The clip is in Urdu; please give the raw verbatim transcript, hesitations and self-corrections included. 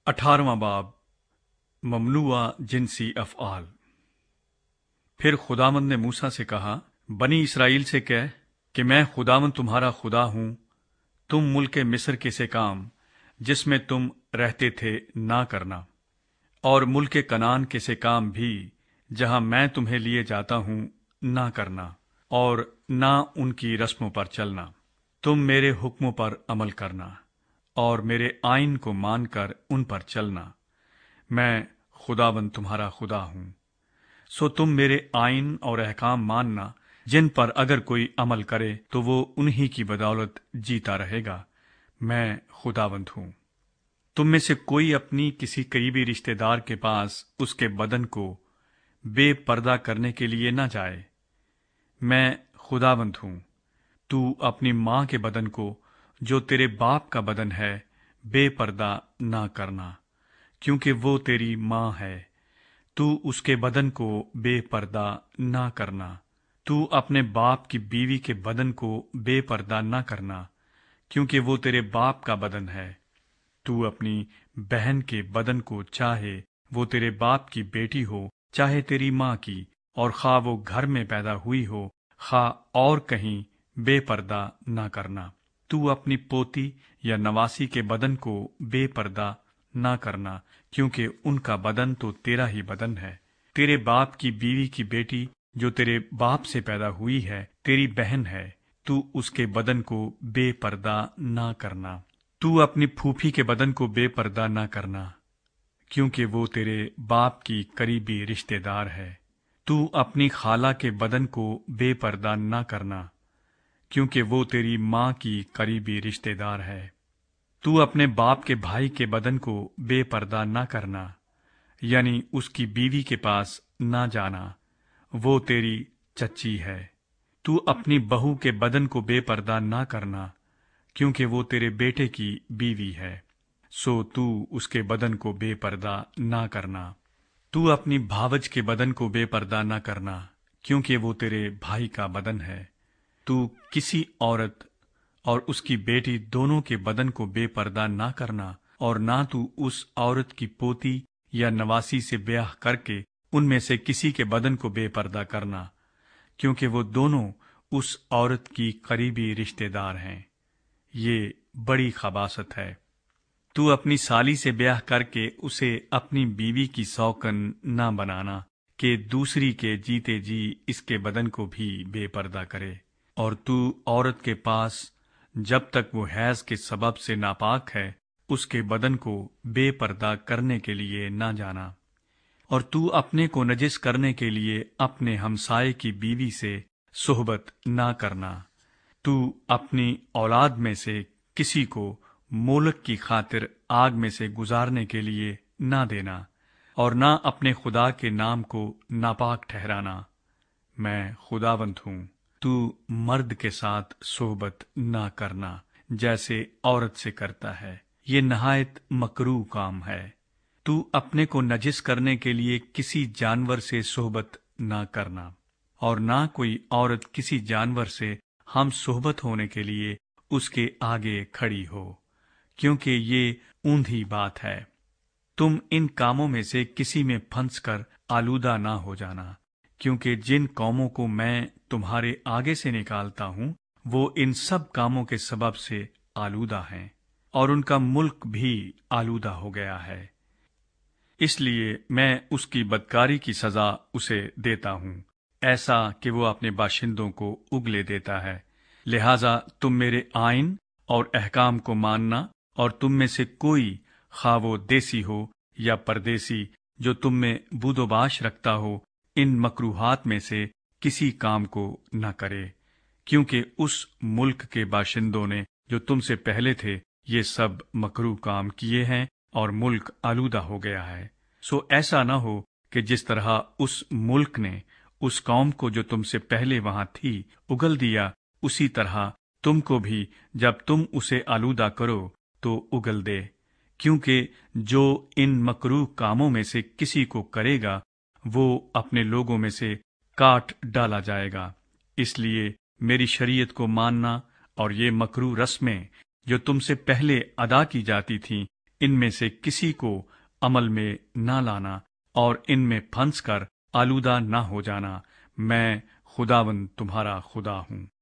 اٹھارہواں باب ممنوع جنسی افعال۔ پھر خداوند نے موسیٰ سے کہا، بنی اسرائیل سے کہہ کہ میں خداوند تمہارا خدا ہوں، تم ملک مصر کے سے کام جس میں تم رہتے تھے نہ کرنا، اور ملک کنعان کے سے کام بھی جہاں میں تمہیں لیے جاتا ہوں نہ کرنا، اور نہ ان کی رسموں پر چلنا۔ تم میرے حکموں پر عمل کرنا اور میرے آئین کو مان کر ان پر چلنا۔ میں خداوند تمہارا خدا ہوں۔ سو تم میرے آئین اور احکام ماننا، جن پر اگر کوئی عمل کرے تو وہ انہی کی بدولت جیتا رہے گا۔ میں خداوند ہوں۔ تم میں سے کوئی اپنی کسی قریبی رشتہ دار کے پاس اس کے بدن کو بے پردہ کرنے کے لیے نہ جائے۔ میں خداوند ہوں۔ تو اپنی ماں کے بدن کو جو تیرے باپ کا بدن ہے بے پردہ نہ کرنا، کیونکہ وہ تیری ماں ہے۔ تو اس کے بدن کو بے پردہ نہ کرنا۔ تو اپنے باپ کی بیوی کے بدن کو بے پردہ نہ کرنا، کیونکہ وہ تیرے باپ کا بدن ہے۔ تو اپنی بہن کے بدن کو، چاہے وہ تیرے باپ کی بیٹی ہو چاہے تیری ماں کی، اور خواہ وہ گھر میں پیدا ہوئی ہو خواہ اور کہیں، بے پردہ نہ کرنا۔ تو اپنی پوتی یا نواسی کے بدن کو بے پردہ نہ کرنا، کیونکہ ان کا بدن تو تیرا ہی بدن ہے۔ تیرے باپ کی بیوی کی بیٹی جو تیرے باپ سے پیدا ہوئی ہے تیری بہن ہے، تو اس کے بدن کو بے پردہ نہ کرنا۔ تو اپنی پھوپھی کے بدن کو بے پردہ نہ کرنا، کیونکہ وہ تیرے باپ کی قریبی رشتہ دار ہے۔ تو اپنی خالہ کے بدن کو بے پردہ نہ کرنا، کیونکہ وہ تیری ماں کی قریبی رشتہ دار ہے۔ تو اپنے باپ کے بھائی کے بدن کو بے پردہ نہ کرنا، یعنی اس کی بیوی کے پاس نہ جانا، وہ تیری چچی ہے۔ تو اپنی بہو کے بدن کو بے پردہ نہ کرنا، کیونکہ وہ تیرے بیٹے کی بیوی ہے، سو تو اس کے بدن کو بے پردہ نہ کرنا۔ تو اپنی بھاوج کے بدن کو بے پردہ نہ کرنا، کیونکہ وہ تیرے بھائی کا بدن ہے۔ تو کسی عورت اور اس کی بیٹی دونوں کے بدن کو بے پردہ نہ کرنا، اور نہ تو اس عورت کی پوتی یا نواسی سے بیاہ کر کے ان میں سے کسی کے بدن کو بے پردہ کرنا، کیونکہ وہ دونوں اس عورت کی قریبی رشتہ دار ہیں۔ یہ بڑی خباثت ہے۔ تو اپنی سالی سے بیاہ کر کے اسے اپنی بیوی کی سوکن نہ بنانا کہ دوسری کے جیتے جی اس کے بدن کو بھی بے پردہ کرے۔ اور تو عورت کے پاس جب تک وہ حیض کے سبب سے ناپاک ہے اس کے بدن کو بے پردہ کرنے کے لیے نہ جانا۔ اور تو اپنے کو نجس کرنے کے لیے اپنے ہمسائے کی بیوی سے صحبت نہ کرنا۔ تو اپنی اولاد میں سے کسی کو مولک کی خاطر آگ میں سے گزارنے کے لیے نہ دینا، اور نہ اپنے خدا کے نام کو ناپاک ٹھہرانا۔ میں خداوند ہوں۔ تو مرد کے ساتھ صحبت نہ کرنا جیسے عورت سے کرتا ہے، یہ نہایت مکروہ کام ہے۔ تو اپنے کو نجس کرنے کے لیے کسی جانور سے صحبت نہ کرنا، اور نہ کوئی عورت کسی جانور سے ہم صحبت ہونے کے لیے اس کے آگے کھڑی ہو، کیونکہ یہ اوندھی بات ہے۔ تم ان کاموں میں سے کسی میں پھنس کر آلودہ نہ ہو جانا، کیونکہ جن قوموں کو میں تمہارے آگے سے نکالتا ہوں وہ ان سب کاموں کے سبب سے آلودہ ہیں، اور ان کا ملک بھی آلودہ ہو گیا ہے۔ اس لیے میں اس کی بدکاری کی سزا اسے دیتا ہوں، ایسا کہ وہ اپنے باشندوں کو اگلے دیتا ہے۔ لہذا تم میرے آئین اور احکام کو ماننا، اور تم میں سے کوئی، خواہ وہ دیسی ہو یا پردیسی، جو تم میں بود و باش رکھتا ہو، ان مکروہات میں سے کسی کام کو نہ کرے، کیونکہ اس ملک کے باشندوں نے جو تم سے پہلے تھے یہ سب مکروہ کام کیے ہیں، اور ملک آلودہ ہو گیا ہے۔ سو ایسا نہ ہو کہ جس طرح اس ملک نے اس قوم کو جو تم سے پہلے وہاں تھی اگل دیا، اسی طرح تم کو بھی جب تم اسے آلودہ کرو تو اگل دے، کیونکہ جو ان مکروہ کاموں میں سے کسی کو کرے گا وہ اپنے لوگوں میں سے کاٹ ڈالا جائے گا۔ اس لیے میری شریعت کو ماننا اور یہ مکروہ رسمیں جو تم سے پہلے ادا کی جاتی تھیں ان میں سے کسی کو عمل میں نہ لانا اور ان میں پھنس کر آلودہ نہ ہو جانا، میں خداوند تمہارا خدا ہوں۔